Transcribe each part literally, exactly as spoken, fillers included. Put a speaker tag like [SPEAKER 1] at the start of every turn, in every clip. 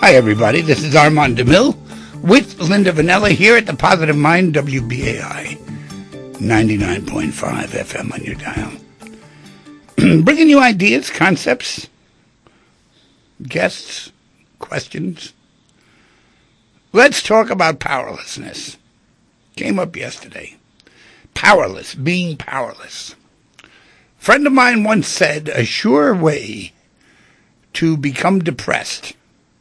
[SPEAKER 1] Hi, everybody. This is Armand DeMille with Linda Vanella here at the Positive Mind, W B A I, ninety-nine point five F M on your dial. Bringing you ideas, concepts, guests, questions. Let's talk about powerlessness. Came up yesterday. Powerless, being powerless. A friend of mine once said, a sure way to become depressed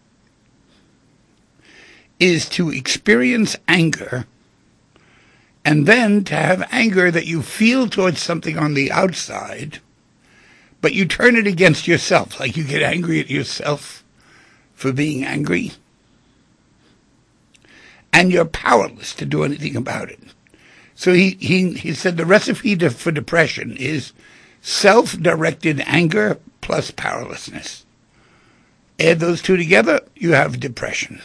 [SPEAKER 1] is to experience anger and then to have anger that you feel towards something on the outside, but you turn it against yourself, like you get angry at yourself for being angry, and you're powerless to do anything about it. So he, he, he said the recipe to, for depression is self-directed anger plus powerlessness. Add those two together, you have depression.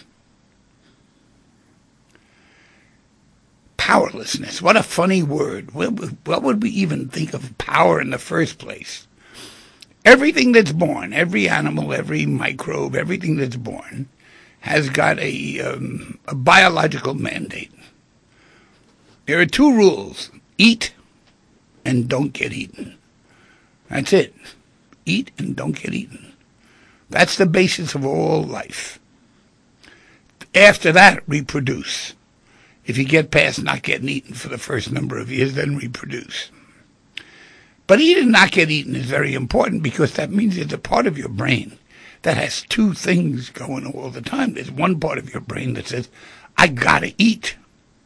[SPEAKER 1] Powerlessness. What a funny word. What would we even think of power in the first place? Everything that's born, every animal, every microbe, everything that's born has got a, um, a biological mandate. There are two rules. Eat and don't get eaten. That's it. Eat and don't get eaten. That's the basis of all life. After that, reproduce. If you get past not getting eaten for the first number of years, then reproduce. But eat and not get eaten is very important because that means there's a part of your brain that has two things going all the time. There's one part of your brain that says, I gotta eat.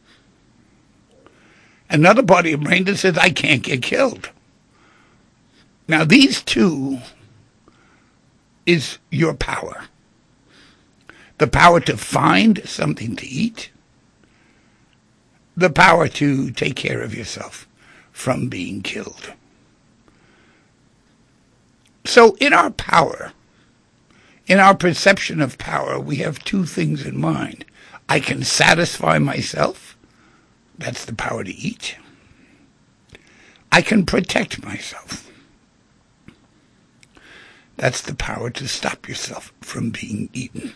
[SPEAKER 1] Another part of your brain that says, I can't get killed. Now, these two is your power. The power to find something to eat. The power to take care of yourself from being killed. So in our power, in our perception of power, we have two things in mind. I can satisfy myself. That's the power to eat. I can protect myself. That's the power to stop yourself from being eaten.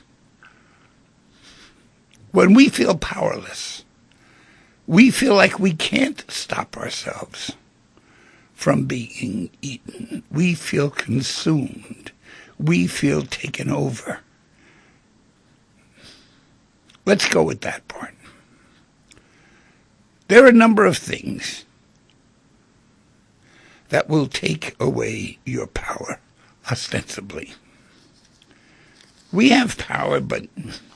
[SPEAKER 1] When we feel powerless, we feel like we can't stop ourselves from being eaten. We feel consumed. We feel taken over. Let's go with that part. There are a number of things that will take away your power, ostensibly. We have power, but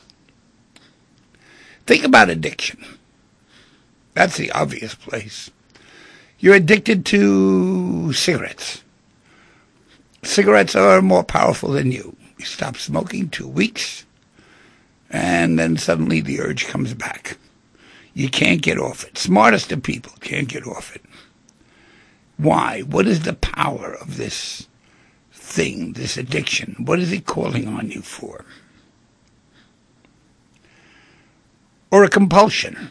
[SPEAKER 1] think about addiction. That's the obvious place. You're addicted to cigarettes. Cigarettes are more powerful than you. You stop smoking two weeks, and then suddenly the urge comes back. You can't get off it. Smartest of people can't get off it. Why? What is the power of this thing, this addiction? What is it calling on you for? Or a compulsion.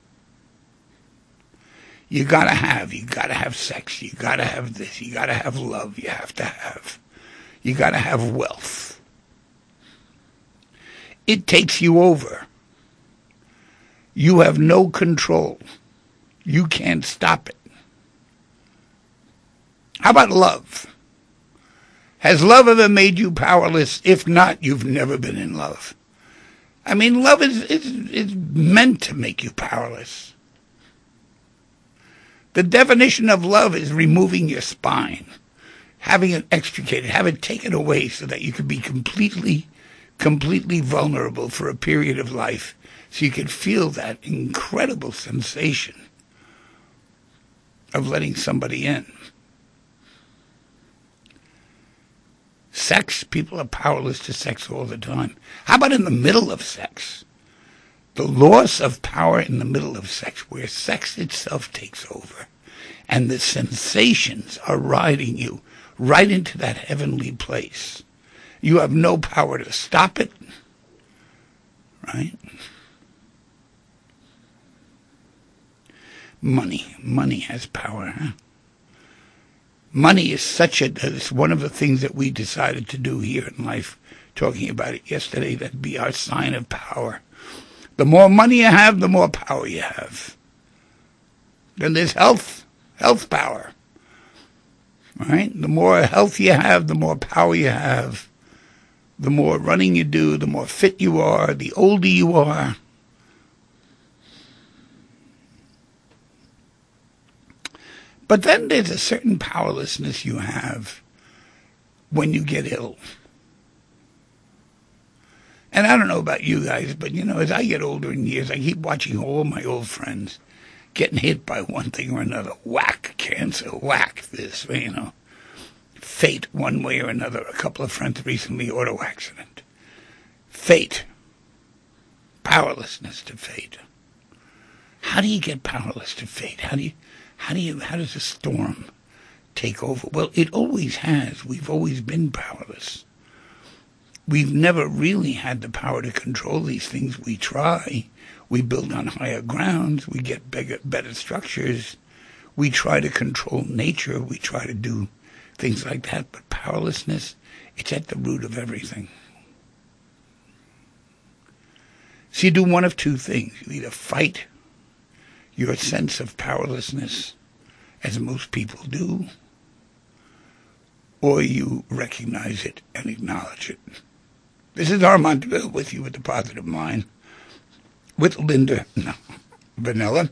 [SPEAKER 1] You gotta have, you gotta have sex, you gotta have this, you gotta have love, you have to have, you gotta have wealth. It takes you over. You have no control. You can't stop it. How about love? Has love ever made you powerless? If not, you've never been in love. I mean, love is, is, is meant to make you powerless. The definition of love is removing your spine, having it extricated, have it taken away so that you can be completely, completely vulnerable for a period of life, so you can feel that incredible sensation of letting somebody in. Sex, people are powerless to sex all the time. How about in the middle of sex? The loss of power in the middle of sex, where sex itself takes over, and the sensations are riding you right into that heavenly place. You have no power to stop it, right? Money. Money has power, huh? Money is such a, it's one of the things that we decided to do here in life talking about it yesterday. That'd be our sign of power. The more money you have, the more power you have. Then there's health, health power. Right? The more health you have, the more power you have. The more running you do, the more fit you are, the older you are. But then there's a certain powerlessness you have when you get ill. And I don't know about you guys, but, you know, as I get older in years, I keep watching all my old friends getting hit by one thing or another. Whack cancer, whack this, you know. Fate one way or another. A couple of friends recently, auto accident. Fate. Powerlessness to fate. How do you get powerless to fate? How do you, how do you, how does a storm take over? Well, it always has. We've always been powerless. We've never really had the power to control these things. We try. We build on higher grounds. We get bigger, better structures. We try to control nature. We try to do things like that. But powerlessness, it's at the root of everything. So you do one of two things. You either fight your sense of powerlessness, as most people do, or you recognize it and acknowledge it. This is Armand DeVille with you with the Positive Mind, with Linda no, Vanilla.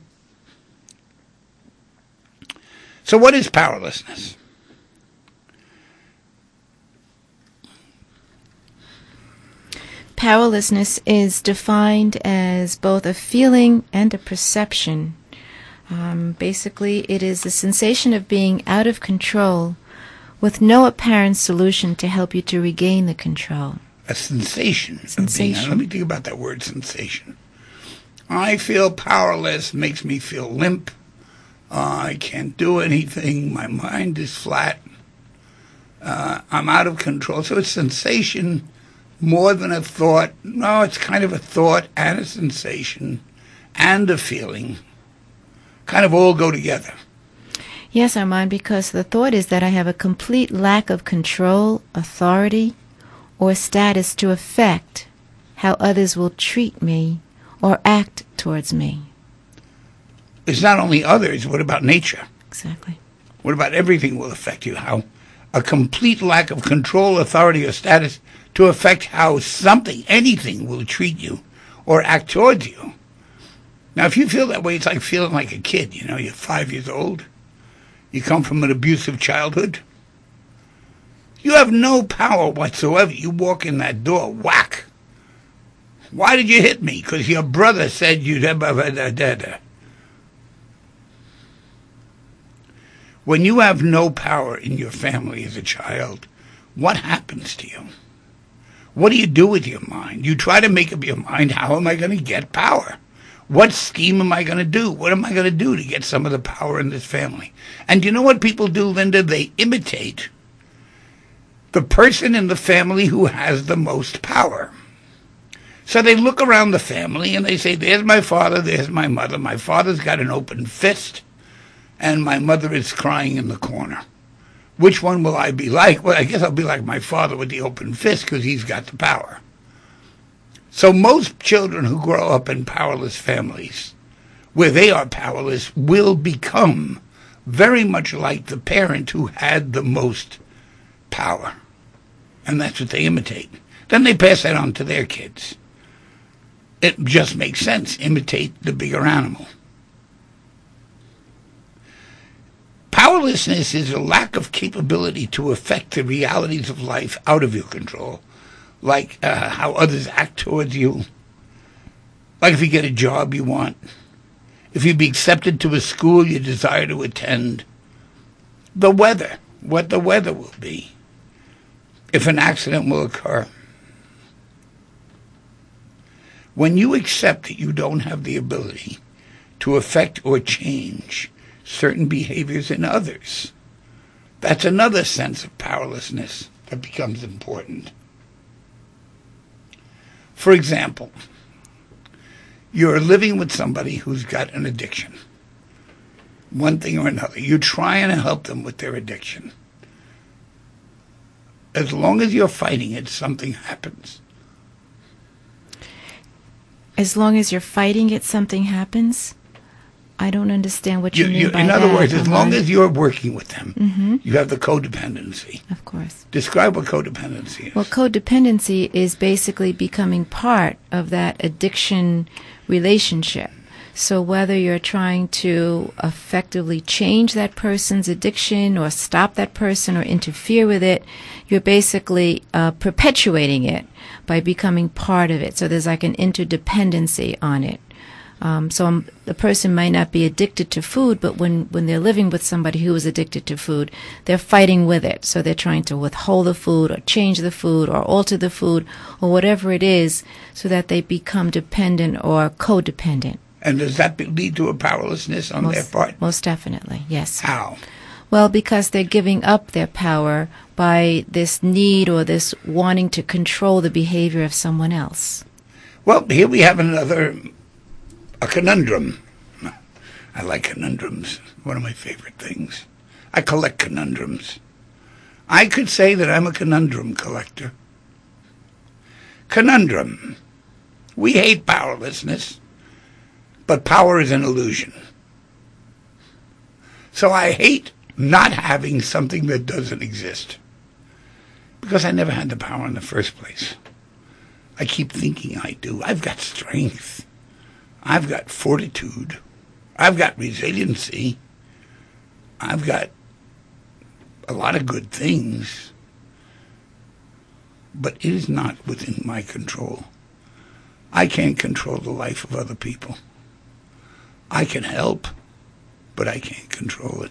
[SPEAKER 1] So what is powerlessness?
[SPEAKER 2] Powerlessness is defined as both a feeling and a perception. Um, basically, it is a sensation of being out of control with no apparent solution to help you to regain the control.
[SPEAKER 1] A sensation.
[SPEAKER 2] Sensation.
[SPEAKER 1] Of being, let me think about that word, sensation. I feel powerless, makes me feel limp. Uh, I can't do anything. My mind is flat. Uh, I'm out of control. So it's sensation more than a thought. No, it's kind of a thought and a sensation and a feeling. Kind of all go together.
[SPEAKER 2] Yes, Armand, because the thought is that I have a complete lack of control, authority, or status to affect how others will treat me or act towards me.
[SPEAKER 1] It's not only others. What about nature?
[SPEAKER 2] Exactly.
[SPEAKER 1] What about everything will affect you? How a complete lack of control, authority, or status to affect how something, anything will treat you or act towards you. Now, if you feel that way, it's like feeling like a kid. You know, you're five years old. You come from an abusive childhood. You have no power whatsoever. You walk in that door, whack. Why did you hit me? Because your brother said you'd have... When you have no power in your family as a child, what happens to you? What do you do with your mind? You try to make up your mind, how am I going to get power? What scheme am I going to do? What am I going to do to get some of the power in this family? And you know what people do, Linda? They imitate the person in the family who has the most power. So they look around the family and they say, there's my father, there's my mother. My father's got an open fist, and my mother is crying in the corner. Which one will I be like? Well, I guess I'll be like my father with the open fist because he's got the power. So most children who grow up in powerless families, where they are powerless, will become very much like the parent who had the most power. And that's what they imitate. Then they pass that on to their kids. It just makes sense. Imitate the bigger animal. Powerlessness is a lack of capability to affect the realities of life out of your control, like uh, how others act towards you, like if you get a job you want, if you be accepted to a school you desire to attend, the weather, what the weather will be, if an accident will occur. When you accept that you don't have the ability to affect or change certain behaviors in others, that's another sense of powerlessness that becomes important. For example, you're living with somebody who's got an addiction, one thing or another. You're trying to help them with their addiction. as long as you're fighting it, something happens.
[SPEAKER 2] As long as you're fighting it, something happens? I don't understand what you, you mean you, by
[SPEAKER 1] in
[SPEAKER 2] that.
[SPEAKER 1] In other words, as
[SPEAKER 2] uh-huh.
[SPEAKER 1] long as you're working with them,
[SPEAKER 2] mm-hmm.
[SPEAKER 1] you have the codependency.
[SPEAKER 2] Of course.
[SPEAKER 1] Describe what codependency is.
[SPEAKER 2] Well, codependency is basically becoming part of that addiction relationship. So whether you're trying to effectively change that person's addiction or stop that person or interfere with it, you're basically uh, perpetuating it by becoming part of it. So there's like an interdependency on it. Um, so um, the person might not be addicted to food, but when, when they're living with somebody who is addicted to food, they're fighting with it. So they're trying to withhold the food or change the food or alter the food or whatever it is so that they become dependent or codependent.
[SPEAKER 1] And does that be, lead to a powerlessness on
[SPEAKER 2] most,
[SPEAKER 1] their part?
[SPEAKER 2] Most definitely, yes.
[SPEAKER 1] How?
[SPEAKER 2] Well, because they're giving up their power by this need or this wanting to control the behavior of someone else.
[SPEAKER 1] Well, here we have another, a conundrum. I like conundrums. One of my favorite things. I collect conundrums. I could say that I'm a conundrum collector. Conundrum. We hate powerlessness. But power is an illusion. So I hate not having something that doesn't exist. Because I never had the power in the first place. I keep thinking I do. I've got strength. I've got fortitude. I've got resiliency. I've got a lot of good things. But it is not within my control. I can't control the life of other people. I can help, but I can't control it.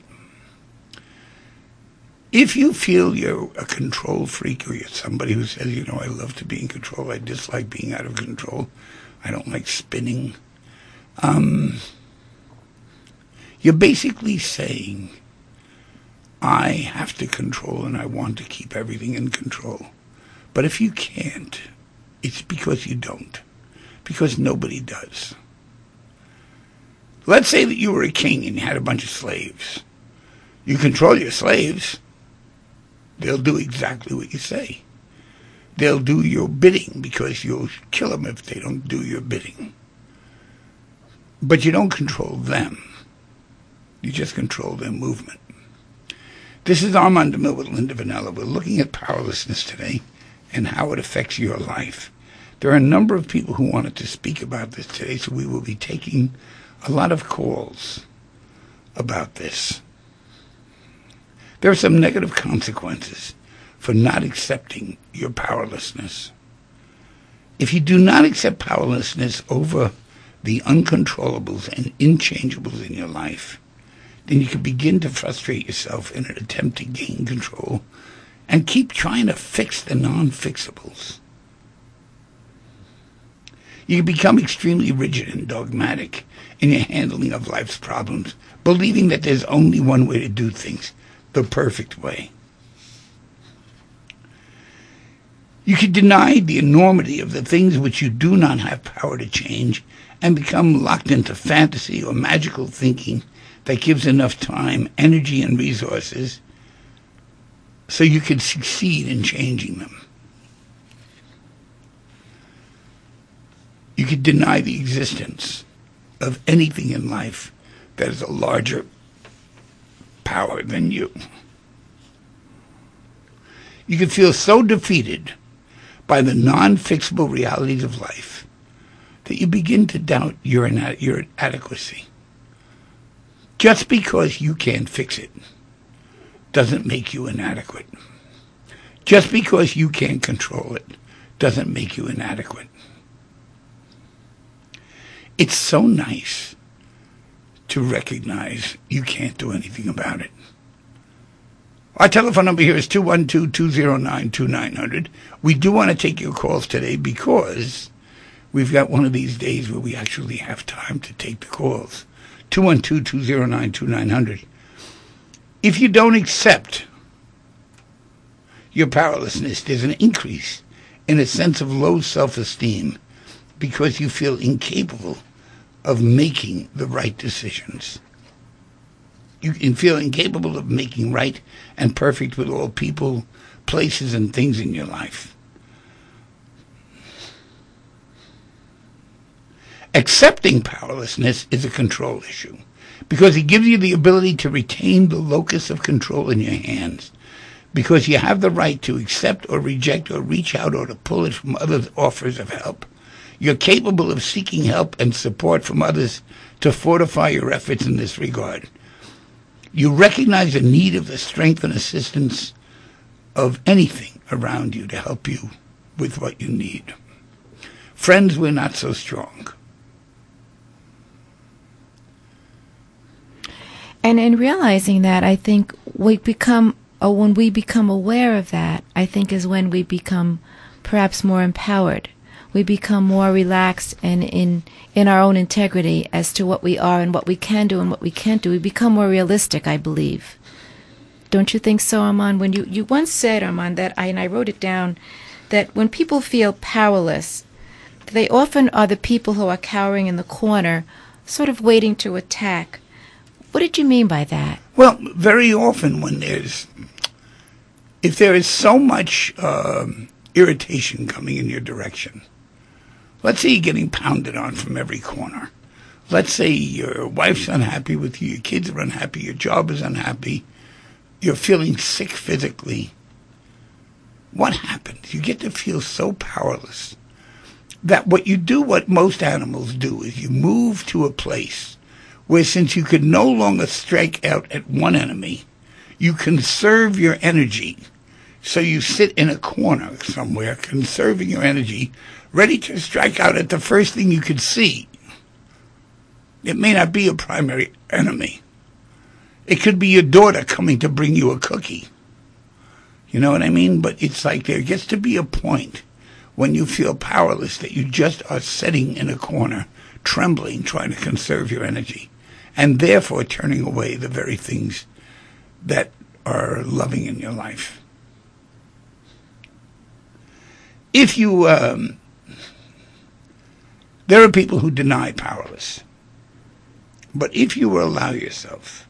[SPEAKER 1] If you feel you're a control freak or you're somebody who says, you know, I love to be in control, I dislike being out of control, I don't like spinning, um, you're basically saying, I have to control and I want to keep everything in control. But if you can't, it's because you don't. Because nobody does. Let's say that you were a king and you had a bunch of slaves. You control your slaves. They'll do exactly what you say. They'll do your bidding because you'll kill them if they don't do your bidding. But you don't control them. You just control their movement. This is Armand DeMille with Linda Vanella. We're looking at powerlessness today and how it affects your life. There are a number of people who wanted to speak about this today, so we will be taking a lot of calls about this. There are some negative consequences for not accepting your powerlessness. If you do not accept powerlessness over the uncontrollables and inchangeables in your life, then you can begin to frustrate yourself in an attempt to gain control and keep trying to fix the non-fixables. You can become extremely rigid and dogmatic in your handling of life's problems, believing that there's only one way to do things, the perfect way. You can deny the enormity of the things which you do not have power to change and become locked into fantasy or magical thinking that gives enough time, energy, and resources so you can succeed in changing them. You can deny the existence of anything in life that is a larger power than you. You can feel so defeated by the non-fixable realities of life that you begin to doubt your, ina- your adequacy. Just because you can't fix it doesn't make you inadequate. Just because you can't control it doesn't make you inadequate. It's so nice to recognize you can't do anything about it. Our telephone number here is two one two, two zero nine, two nine zero zero. We do want to take your calls today because we've got one of these days where we actually have time to take the calls. two one two, two zero nine, two nine zero zero. If you don't accept your powerlessness, there's an increase in a sense of low self-esteem because you feel incapable of making the right decisions. You can feel incapable of making right and perfect with all people, places and things in your life. Accepting powerlessness is a control issue because it gives you the ability to retain the locus of control in your hands, because you have the right to accept or reject or reach out or to pull it from others' offers of help. You're capable of seeking help and support from others to fortify your efforts in this regard. You recognize the need of the strength and assistance of anything around you to help you with what you need. Friends, we're not so strong.
[SPEAKER 2] And in realizing that, I think we become, or when we become aware of that, I think is when we become perhaps more empowered. We become more relaxed and in, in our own integrity as to what we are and what we can do and what we can't do. We become more realistic, I believe. Don't you think so, Armand? When you, you once said, Armand, that I, and I wrote it down, that when people feel powerless, they often are the people who are cowering in the corner, sort of waiting to attack. What did you mean by that?
[SPEAKER 1] Well, very often when there's, if there is so much um, irritation coming in your direction, let's say you're getting pounded on from every corner. Let's say your wife's unhappy with you, your kids are unhappy, your job is unhappy, you're feeling sick physically. What happens? You get to feel so powerless that what you do, what most animals do, is you move to a place where, since you could no longer strike out at one enemy, you conserve your energy. So you sit in a corner somewhere, conserving your energy, ready to strike out at the first thing you could see. It may not be a primary enemy. It could be your daughter coming to bring you a cookie. You know what I mean? But it's like there gets to be a point when you feel powerless that you just are sitting in a corner, trembling, trying to conserve your energy, and therefore turning away the very things that are loving in your life. If you, um, there are people who deny powerless, but if you will allow yourself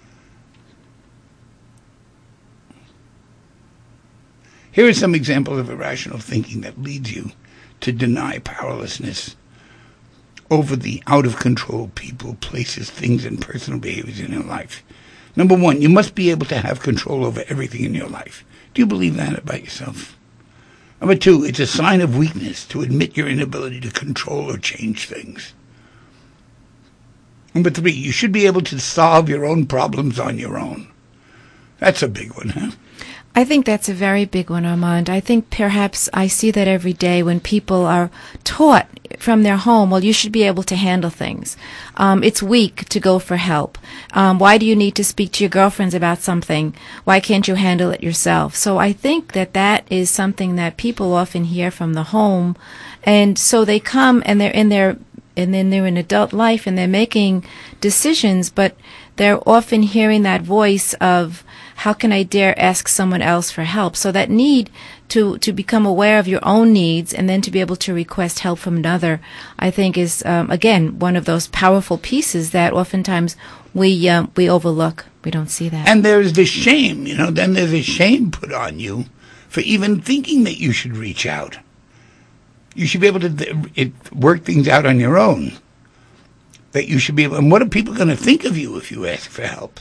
[SPEAKER 1] here are some examples of irrational thinking that leads you to deny powerlessness over the out-of-control people, places, things, and personal behaviors in your life. Number one, you must be able to have control over everything in your life. Do you believe that about yourself? Number two, it's a sign of weakness to admit your inability to control or change things. Number three, you should be able to solve your own problems on your own. That's a big one, huh?
[SPEAKER 2] I think that's a very big one, Armand. I think perhaps I see that every day when people are taught from their home, well, you should be able to handle things. Um, it's weak to go for help. Um, why do you need to speak to your girlfriends about something? Why can't you handle it yourself? So I think that that is something that people often hear from the home. And so they come and they're in their, and then they're in adult life and they're making decisions, but they're often hearing that voice of, how can I dare ask someone else for help? So that need to, to become aware of your own needs and then to be able to request help from another, I think is, um, again, one of those powerful pieces that oftentimes we um, we overlook. We don't see that.
[SPEAKER 1] And there's the shame, you know, then there's a shame put on you for even thinking that you should reach out. You should be able to th- it, work things out on your own. That you should be able, and what are people going to think of you if you ask for help?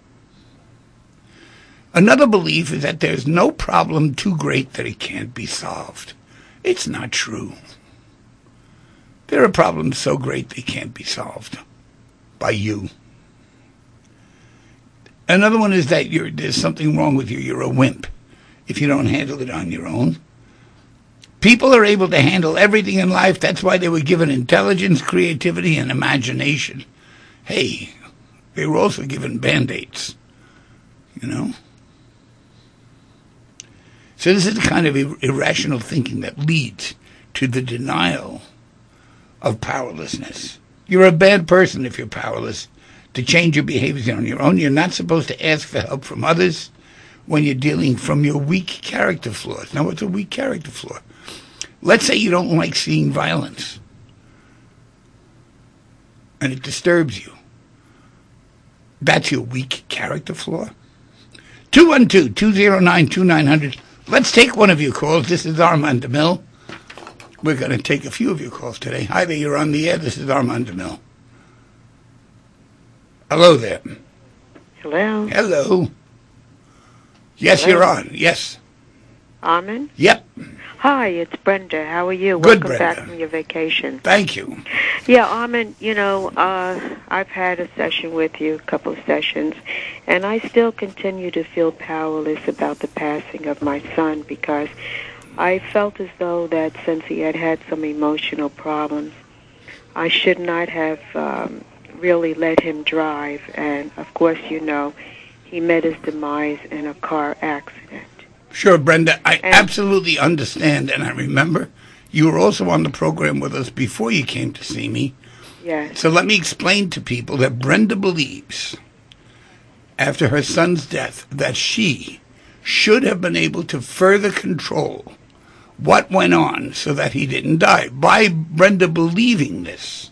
[SPEAKER 1] Another belief is that there's no problem too great that it can't be solved. It's not true. There are problems so great they can't be solved by you. Another one is that you're, there's something wrong with you. You're a wimp if you don't handle it on your own. People are able to handle everything in life. That's why they were given intelligence, creativity, and imagination. Hey, they were also given Band-Aids, you know? So this is the kind of ir- irrational thinking that leads to the denial of powerlessness. You're a bad person if you're powerless to change your behaviors on your own. You're not supposed to ask for help from others when you're dealing from your weak character flaws. Now, what's a weak character flaw? Let's say you don't like seeing violence, and it disturbs you. That's your weak character flaw? two one two, two zero nine, two nine zero zero. Let's take one of your calls. This is Armand DeMille. We're going to take a few of your calls today. Hi there, you're on the air. This is Armand DeMille. Hello there.
[SPEAKER 3] Hello.
[SPEAKER 1] Hello. Yes,
[SPEAKER 3] Hello.
[SPEAKER 1] you're on. Yes.
[SPEAKER 3] Armand?
[SPEAKER 1] Yep.
[SPEAKER 3] Hi, it's Brenda. How are you?
[SPEAKER 1] Good,
[SPEAKER 3] Welcome
[SPEAKER 1] Brenda.
[SPEAKER 3] back from your vacation.
[SPEAKER 1] Thank you.
[SPEAKER 3] Yeah, Armand, you know, uh, I've had a session with you, a couple of sessions, and I still continue to feel powerless about the passing of my son because I felt as though that since he had had some emotional problems, I should not have um, really let him drive. And, of course, you know, he met his demise in a car accident.
[SPEAKER 1] Sure, Brenda. I
[SPEAKER 3] And-
[SPEAKER 1] absolutely understand, and I remember you were also on the program with us before you came to see me.
[SPEAKER 3] Yes.
[SPEAKER 1] So let me explain to people that Brenda believes, after her son's death, that she should have been able to further control what went on so that he didn't die. By Brenda believing this,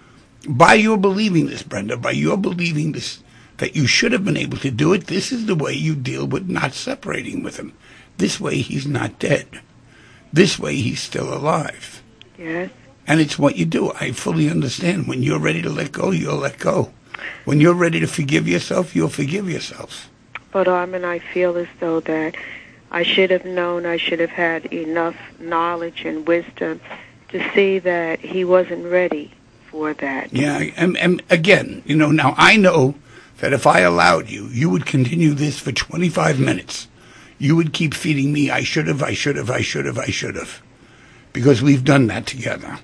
[SPEAKER 1] by your believing this, Brenda, by your believing this, that you should have been able to do it, this is the way you deal with not separating with him. This way he's not dead. This way he's still alive.
[SPEAKER 3] Yes.
[SPEAKER 1] And it's what you do. I fully understand. When you're ready to let go, you'll let go. When you're ready to forgive yourself, you'll forgive yourself.
[SPEAKER 3] But, Armin, I feel as though that I should have known, I should have had enough knowledge and wisdom to see that he wasn't ready for that.
[SPEAKER 1] Yeah, and, and again, you know, now I know that if I allowed you, you would continue this for twenty-five minutes. You would keep feeding me, I should have, I should have, I should have, I should have. Because we've done that together.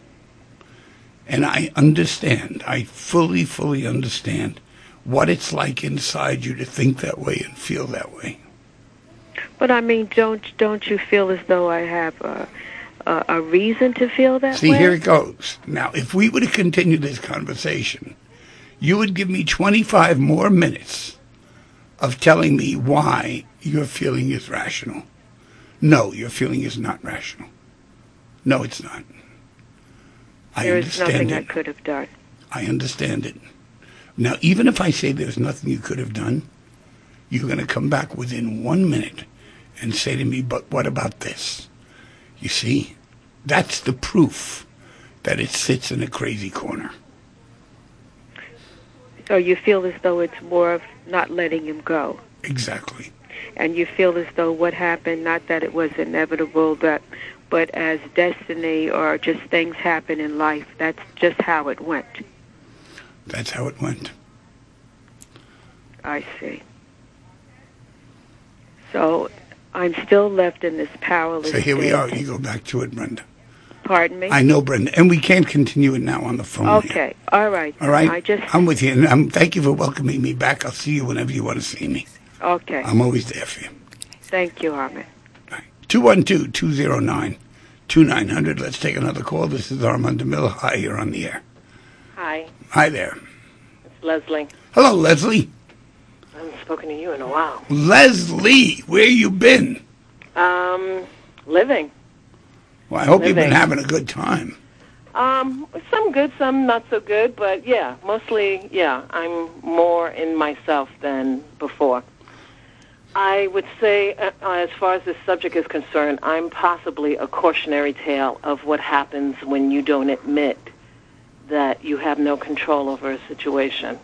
[SPEAKER 1] And I understand, I fully, fully understand what it's like inside you to think that way and feel that way.
[SPEAKER 3] But, I mean, don't don't you feel as though I have a, a, a reason to feel that
[SPEAKER 1] See,
[SPEAKER 3] way?
[SPEAKER 1] here it goes. Now, if we were to continue this conversation, you would give me twenty-five more minutes of telling me why your feeling is rational. No, your feeling is not rational. No, it's not. I
[SPEAKER 3] There is
[SPEAKER 1] understand
[SPEAKER 3] nothing
[SPEAKER 1] it.
[SPEAKER 3] I could have done.
[SPEAKER 1] I understand it. Now, even if I say there's nothing you could have done, you're going to come back within one minute and say to me, but what about this? You see, that's the proof that it sits in a crazy corner.
[SPEAKER 3] So you feel as though it's more of not letting him go.
[SPEAKER 1] Exactly.
[SPEAKER 3] And you feel as though what happened, not that it was inevitable, but, but as destiny or just things happen in life, that's just how it went.
[SPEAKER 1] That's how it went.
[SPEAKER 3] I see. So I'm still left in this powerless
[SPEAKER 1] So here we are.
[SPEAKER 3] state.
[SPEAKER 1] You go back to it, Brenda.
[SPEAKER 3] Pardon me?
[SPEAKER 1] I know, Brenda, and we can't continue it now on the phone.
[SPEAKER 3] Okay.
[SPEAKER 1] Here.
[SPEAKER 3] All right.
[SPEAKER 1] All right?
[SPEAKER 3] I just...
[SPEAKER 1] I'm with you, and um, thank you for welcoming me back. I'll see you whenever you want to see me.
[SPEAKER 3] Okay.
[SPEAKER 1] I'm always there for you.
[SPEAKER 3] Thank you, Armin.
[SPEAKER 1] two one two, two zero nine, two nine zero zero. Let's take another call. This is Armand DeMille. Hi, you're on the air.
[SPEAKER 4] Hi,
[SPEAKER 1] Hi there.
[SPEAKER 4] it's Leslie.
[SPEAKER 1] Hello, Leslie.
[SPEAKER 4] I haven't spoken to you in a while.
[SPEAKER 1] Leslie, where you been?
[SPEAKER 4] Um, living.
[SPEAKER 1] Well, I hope you've been
[SPEAKER 4] Living.
[SPEAKER 1] having a good time.
[SPEAKER 4] Um, some good, some not so good, but yeah, mostly, yeah, I'm more in myself than before. I would say, uh, as far as this subject is concerned, I'm possibly a cautionary tale of what happens when you don't admit that you have no control over a situation.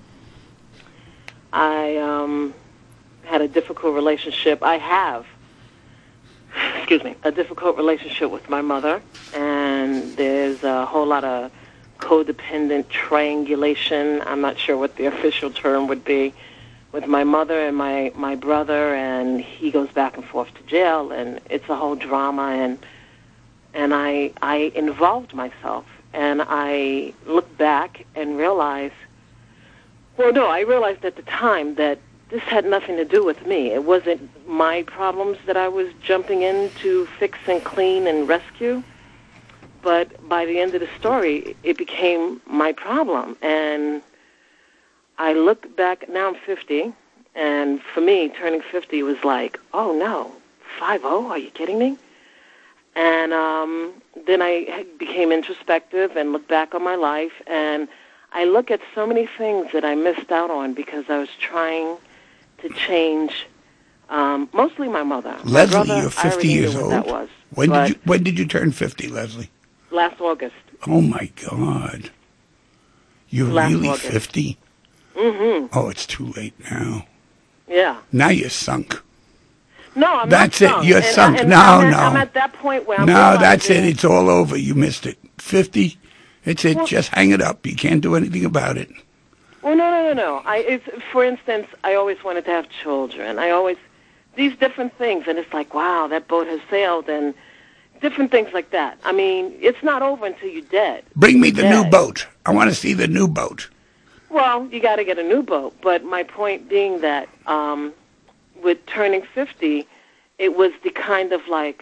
[SPEAKER 4] I um, had a difficult relationship. I have, excuse me, a difficult relationship with my mother, and there's a whole lot of codependent triangulation. I'm not sure what the official term would be, with my mother and my, my brother, and he goes back and forth to jail, and it's a whole drama, and and I I involved myself, and I look back and realize, well, no, I realized at the time that this had nothing to do with me. It wasn't my problems that I was jumping in to fix and clean and rescue, but by the end of the story, it became my problem, and I look back, now I'm fifty, and for me, turning fifty was like, oh, no, five oh, are you kidding me? And um, then I became introspective and looked back on my life, and I look at so many things that I missed out on because I was trying to change Um, mostly my mother. My
[SPEAKER 1] Leslie,
[SPEAKER 4] brother,
[SPEAKER 1] you're
[SPEAKER 4] I
[SPEAKER 1] fifty
[SPEAKER 4] already
[SPEAKER 1] years
[SPEAKER 4] knew
[SPEAKER 1] old.
[SPEAKER 4] what that was.
[SPEAKER 1] When
[SPEAKER 4] But
[SPEAKER 1] did you When did you turn fifty, Leslie?
[SPEAKER 4] Last August.
[SPEAKER 1] Oh my God! You're
[SPEAKER 4] Last
[SPEAKER 1] really
[SPEAKER 4] August.
[SPEAKER 1] fifty?
[SPEAKER 4] Mm-hmm.
[SPEAKER 1] Oh, it's too late now.
[SPEAKER 4] Yeah.
[SPEAKER 1] Now you're sunk.
[SPEAKER 4] No, I'm
[SPEAKER 1] That's
[SPEAKER 4] not
[SPEAKER 1] it.
[SPEAKER 4] sunk.
[SPEAKER 1] You're
[SPEAKER 4] and,
[SPEAKER 1] sunk.
[SPEAKER 4] and
[SPEAKER 1] No,
[SPEAKER 4] I'm at,
[SPEAKER 1] no.
[SPEAKER 4] I'm at that point where I'm
[SPEAKER 1] No, that's it.
[SPEAKER 4] realizing-
[SPEAKER 1] It's all over. You missed it. fifty. It's it.
[SPEAKER 4] Well-
[SPEAKER 1] Just hang it up. You can't do anything about it.
[SPEAKER 4] Well, no, no, no, no. I, it's, for instance, I always wanted to have children. I always, these different things, and it's like, wow, that boat has sailed, and different things like that. I mean, it's not over until you're dead.
[SPEAKER 1] Bring me the
[SPEAKER 4] Dead.
[SPEAKER 1] new boat. I want to see the new boat.
[SPEAKER 4] Well, you got to get a new boat. But my point being that um, with turning fifty, it was the kind of like,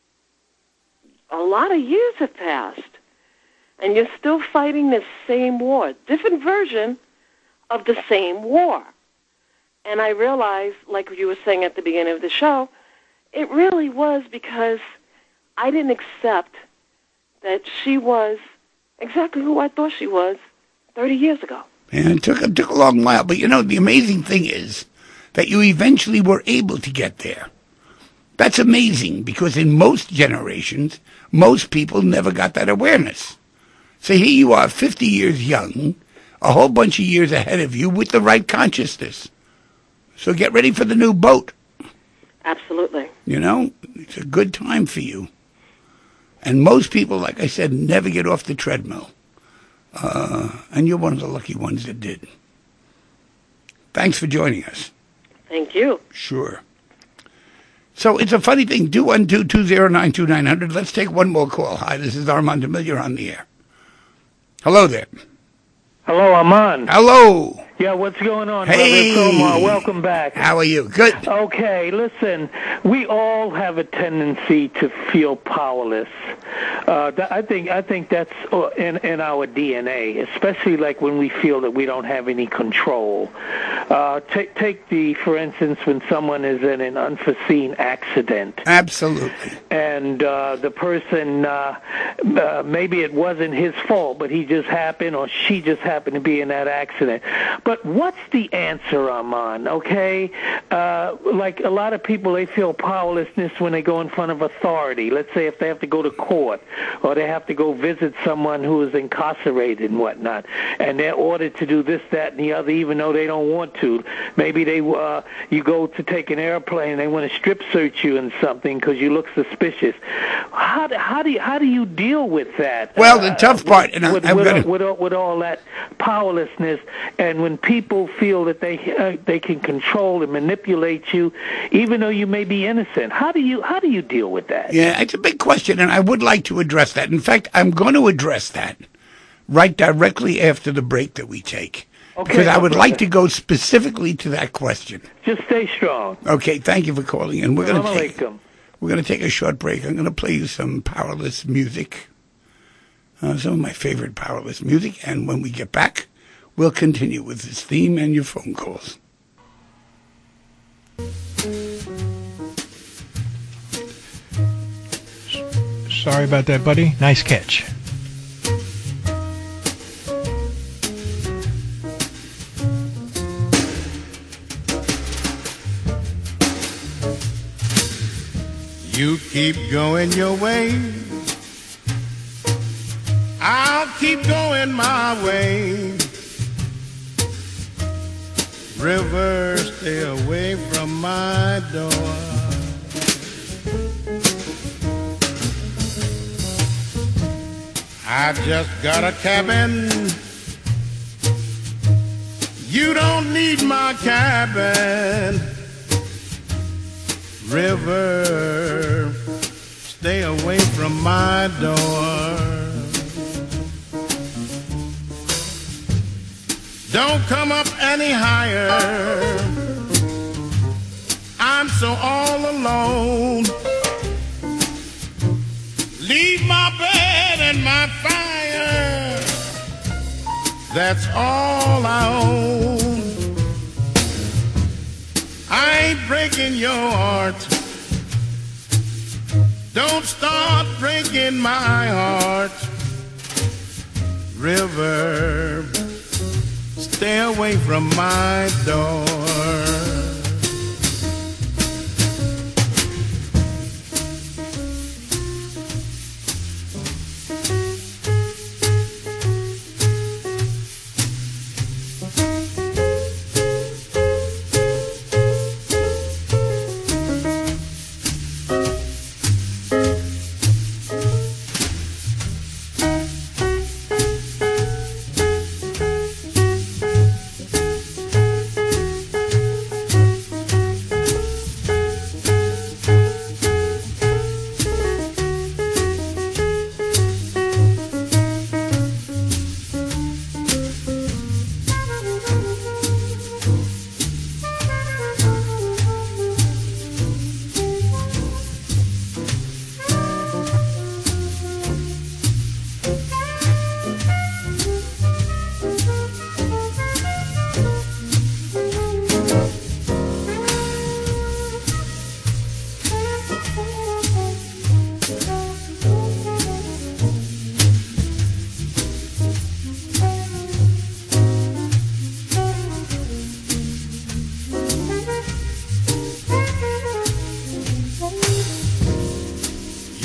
[SPEAKER 4] a lot of years have passed, and you're still fighting this same war, different version of the same war. And I realized, like you were saying at the beginning of the show, it really was because I didn't accept that she was exactly who I thought she was thirty years ago.
[SPEAKER 1] And it took, it took a long while. But, you know, the amazing thing is that you eventually were able to get there. That's amazing because in most generations, most people never got that awareness. So here you are, fifty years young, a whole bunch of years ahead of you with the right consciousness. So get ready for the new boat.
[SPEAKER 4] Absolutely.
[SPEAKER 1] You know, it's a good time for you. And most people, like I said, never get off the treadmill. Uh, and you're one of the lucky ones that did. Thanks for joining us.
[SPEAKER 4] Thank you.
[SPEAKER 1] Sure. So it's a funny thing. two one two, two zero nine, two nine zero zero. Let's take one more call. Hi, this is Armand DeMille. You're on the air. Hello there.
[SPEAKER 5] Hello, Armand.
[SPEAKER 1] Hello.
[SPEAKER 5] Yeah, what's going on,
[SPEAKER 1] Hey.
[SPEAKER 5] brother? Omar, welcome back.
[SPEAKER 1] How are you? Good.
[SPEAKER 5] Okay, listen, we all have a tendency to feel powerless. Uh, th- I think I think that's uh, in in our D N A, especially like when we feel that we don't have any control. Uh, take take the, for instance, when someone is in an unforeseen accident.
[SPEAKER 1] Absolutely.
[SPEAKER 5] And uh, the person, uh, uh, maybe it wasn't his fault, but he just happened or she just happened to be in that accident. But what's the answer, Armand, okay? Uh, like a lot of people, they feel powerlessness when they go in front of authority. Let's say if they have to go to court or they have to go visit someone who is incarcerated and whatnot, and they're ordered to do this, that, and the other, even though they don't want to. Maybe they uh, you go to take an airplane and they want to strip search you in something because you look suspicious. How do, how do you, how do you deal with that?
[SPEAKER 1] Well, the
[SPEAKER 5] uh,
[SPEAKER 1] tough part, and
[SPEAKER 5] with,
[SPEAKER 1] I'm
[SPEAKER 5] with,
[SPEAKER 1] going to...
[SPEAKER 5] with, all, with all that powerlessness, and when people feel that they uh, they can control and manipulate you, even though you may be innocent, how do you how do you deal with that?
[SPEAKER 1] Yeah, it's a big question, and I would like to address that. In fact, I'm going to address that right directly after the break that we take.
[SPEAKER 5] Okay,
[SPEAKER 1] because I
[SPEAKER 5] no
[SPEAKER 1] would
[SPEAKER 5] problem.
[SPEAKER 1] like to go specifically to that question.
[SPEAKER 5] Just stay strong.
[SPEAKER 1] Okay, thank you for calling in. We're going to
[SPEAKER 5] Assalamu
[SPEAKER 1] take
[SPEAKER 5] alaikum.
[SPEAKER 1] we're going to take a short break. I'm going to play you some powerless music, uh, some of my favorite powerless music, and when we get back, we'll continue with this theme and your phone calls.
[SPEAKER 6] Sorry about that, buddy. Nice catch.
[SPEAKER 7] You keep going your way, I'll keep going my way. River, stay away from my door. I just got a cabin, you don't need my cabin. River, stay away from my door. Don't come up any higher, I'm so all alone. Leave my bed and my fire, that's all I own. I ain't breaking your heart, don't start breaking my heart. River, stay away from my door.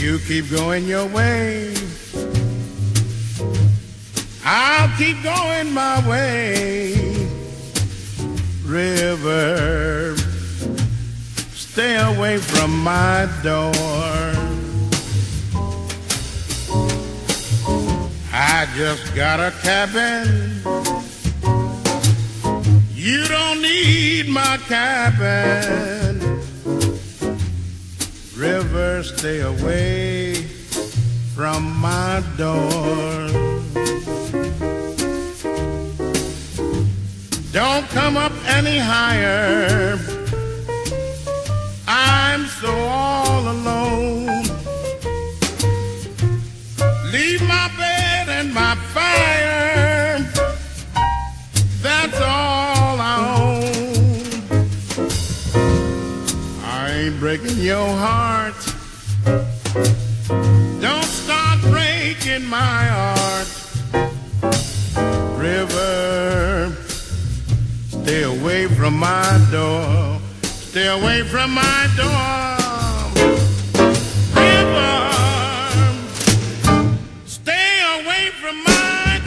[SPEAKER 7] You keep going your way, I'll keep going my way. River, stay away from my door. I just got a cabin. You don't need my cabin. River, stay away from my door. Don't come up any higher. I'm so all alone. Leave my bed and my fire. That's all I own. I ain't breaking your heart. Don't start breaking my heart. River, stay away from my door. Stay away from my door. River, stay away from my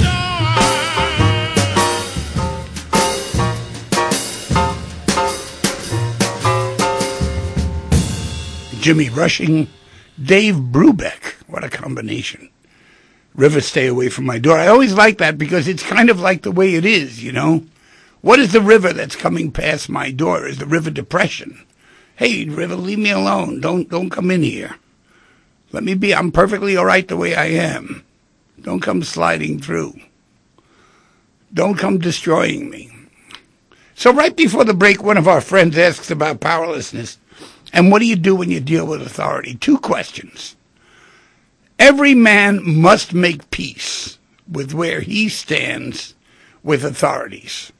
[SPEAKER 1] door. Jimmy Rushing, Dave Brubeck. What a combination. River, stay away from my door. I always like that because it's kind of like the way it is, you know. What is the river that's coming past my door? Is the river depression? Hey, river, leave me alone. Don't don't come in here. Let me be. I'm perfectly all right the way I am. Don't come sliding through. Don't come destroying me. So right before the break, one of our friends asks about powerlessness. And what do you do when you deal with authority? Two questions. Every man must make peace with where he stands with authorities.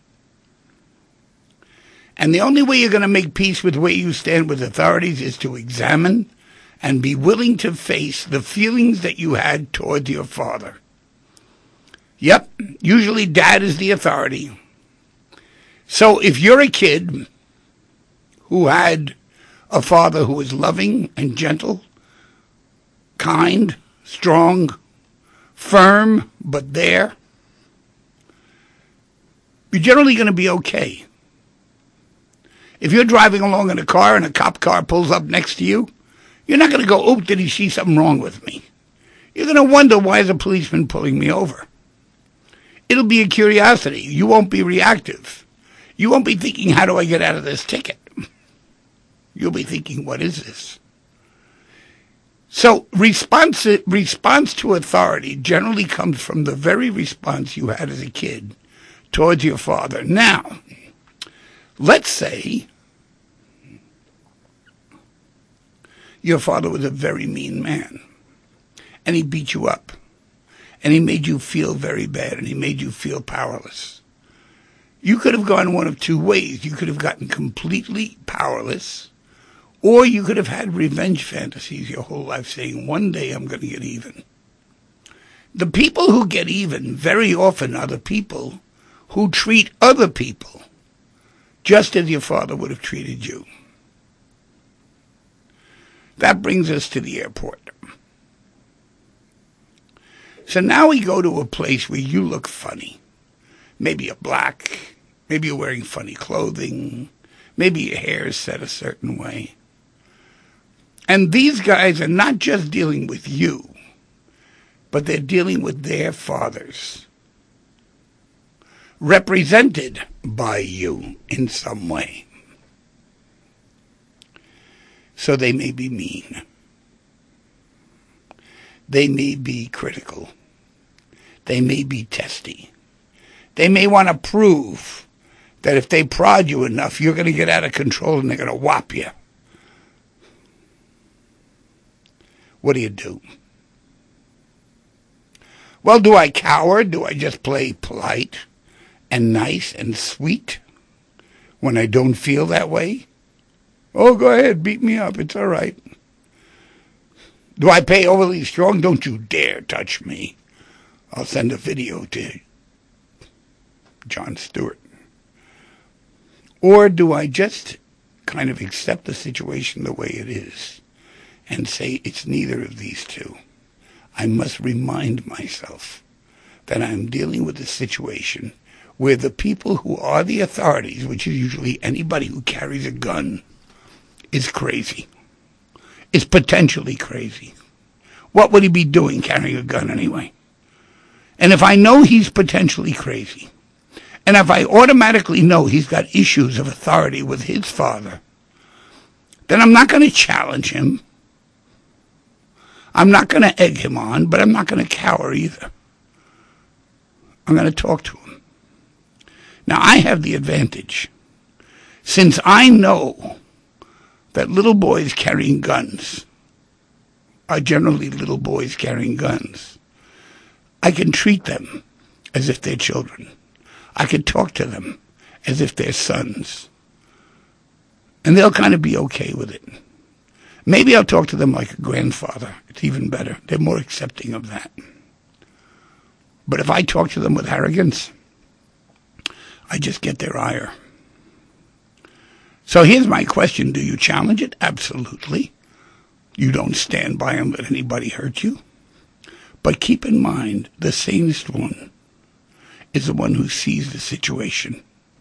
[SPEAKER 1] And the only way you're going to make peace with where you stand with authorities is to examine and be willing to face the feelings that you had towards your father. Yep, usually dad is the authority. So if you're a kid who had a father who was loving and gentle, kind, strong, firm, but there, you're generally going to be okay. If you're driving along in a car and a cop car pulls up next to you, you're not going to go, oh, did he see something wrong with me? You're going to wonder, why is a policeman pulling me over? It'll be a curiosity. You won't be reactive. You won't be thinking, how do I get out of this ticket? You'll be thinking, what is this? So response, response to authority generally comes from the very response you had as a kid towards your father. Now, let's say your father was a very mean man, and he beat you up, and he made you feel very bad, and he made you feel powerless. You could have gone one of two ways. You could have gotten completely powerless, or you could have had revenge fantasies your whole life saying, one day I'm going to get even. The people who get even very often are the people who treat other people just as your father would have treated you. That brings us to the airport. So now we go to a place where you look funny. Maybe you're black. Maybe you're wearing funny clothing. Maybe your hair is set a certain way. And these guys are not just dealing with you, but they're dealing with their fathers, represented by you in some way. So they may be mean. They may be critical. They may be testy. They may want to prove that if they prod you enough, you're going to get out of control and they're going to whop you. What do you do? Well, do I cower? Do I just play polite and nice and sweet when I don't feel that way? Oh, go ahead, beat me up. It's all right. Do I play overly strong? Don't you dare touch me. I'll send a video to Jon Stewart. Or do I just kind of accept the situation the way it is and say it's neither of these two. I must remind myself that I'm dealing with a situation where the people who are the authorities, which is usually anybody who carries a gun, is crazy. Is potentially crazy. What would he be doing carrying a gun anyway? And if I know he's potentially crazy, and if I automatically know he's got issues of authority with his father, then I'm not going to challenge him. I'm not going to egg him on, but I'm not going to cower either. I'm going to talk to him. Now, I have the advantage. Since I know that little boys carrying guns are generally little boys carrying guns, I can treat them as if they're children. I can talk to them as if they're sons. And they'll kind of be okay with it. Maybe I'll talk to them like a grandfather. It's even better. They're more accepting of that. But if I talk to them with arrogance, I just get their ire. So here's my question. Do you challenge it? Absolutely. You don't stand by and let anybody hurt you. But keep in mind, the sanest one is the one who sees the situation.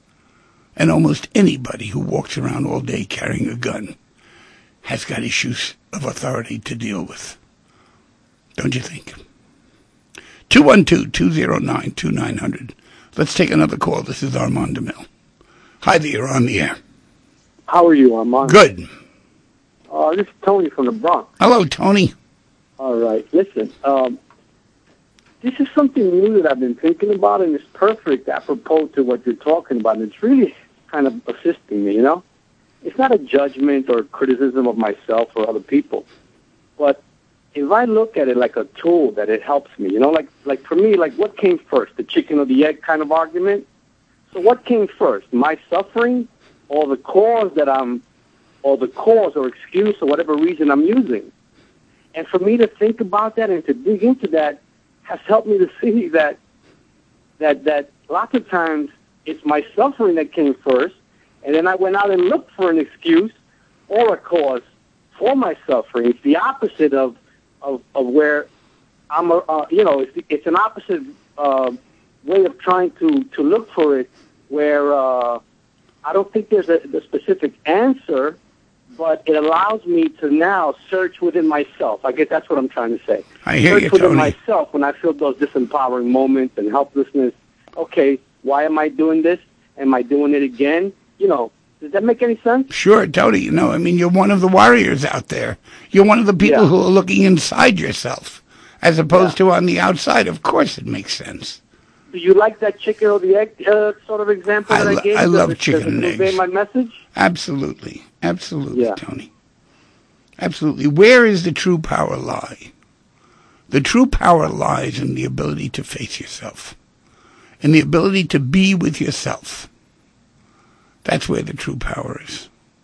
[SPEAKER 1] And almost anybody who walks around all day carrying a gun has got issues of authority to deal with. Don't you think? two one two, two zero nine, two nine zero zero. Let's take another call. This is Armand DeMille. Hi there, you're on the air.
[SPEAKER 8] How are you, Armand?
[SPEAKER 1] Good.
[SPEAKER 8] Uh, this is Tony from the Bronx.
[SPEAKER 1] Hello, Tony.
[SPEAKER 8] All right. Listen, um, this is something new that I've been thinking about, and it's perfect apropos to what you're talking about. And it's really kind of assisting me, you know? It's not a judgment or criticism of myself or other people, but if I look at it like a tool that it helps me, you know, like like for me, like what came first, the chicken or the egg kind of argument? So what came first, my suffering or the cause that I'm, or the cause or excuse or whatever reason I'm using? And for me to think about that and to dig into that has helped me to see that that that lots of times it's my suffering that came first, and then I went out and looked for an excuse or a cause for my suffering. It's the opposite of Of, of where I'm, a, uh, you know, it's, it's an opposite uh, way of trying to, to look for it, where uh, I don't think there's a, a specific answer, but it allows me to now search within myself. I guess that's what I'm trying to say.
[SPEAKER 1] I hear
[SPEAKER 8] search
[SPEAKER 1] you,
[SPEAKER 8] within
[SPEAKER 1] Tony.
[SPEAKER 8] myself when I feel those disempowering moments and helplessness. Okay, why am I doing this? Am I doing it again? You know, does that make any sense?
[SPEAKER 1] Sure, Tony. You know, I mean, you're one of the warriors out there. You're one of the people
[SPEAKER 8] Yeah.
[SPEAKER 1] who are looking inside yourself as opposed
[SPEAKER 8] Yeah.
[SPEAKER 1] to on the outside. Of course it makes sense.
[SPEAKER 8] Do you like that chicken or the egg uh, sort of example
[SPEAKER 1] I
[SPEAKER 8] that I,
[SPEAKER 1] lo-
[SPEAKER 8] gave?
[SPEAKER 1] I
[SPEAKER 8] Does
[SPEAKER 1] love
[SPEAKER 8] it-
[SPEAKER 1] chicken
[SPEAKER 8] does
[SPEAKER 1] and
[SPEAKER 8] it convey
[SPEAKER 1] eggs.
[SPEAKER 8] my message?
[SPEAKER 1] Absolutely. Absolutely,
[SPEAKER 8] Yeah.
[SPEAKER 1] Tony. Absolutely. Where is the true power lie? The true power lies in the ability to face yourself, in the ability to be with yourself. That's where the true power is.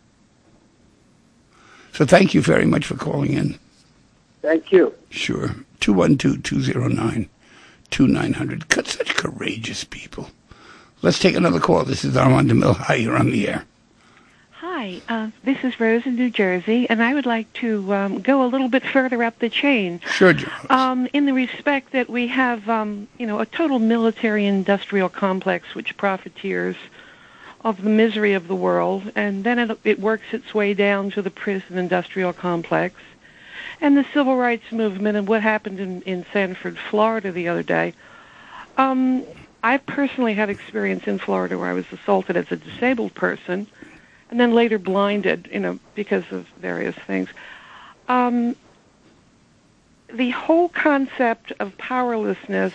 [SPEAKER 1] So thank you very much for calling in.
[SPEAKER 8] Thank you.
[SPEAKER 1] Sure. two one two, two zero nine, two nine zero zero. Cut such courageous people. Let's take another call. This is Armand DeMille. Hi, you're on the air.
[SPEAKER 9] Hi, uh, this is Rose in New Jersey, and I would like to um, go a little bit further up the chain.
[SPEAKER 1] Sure, Joe.
[SPEAKER 9] Um, in the respect that we have, um, you know, a total military-industrial complex which profiteers of the misery of the world, and then it, it works its way down to the prison-industrial complex, and the civil rights movement, and what happened in, in Sanford, Florida the other day. Um, I personally had experience in Florida where I was assaulted as a disabled person, and then later blinded, you know, because of various things. Um, the whole concept of powerlessness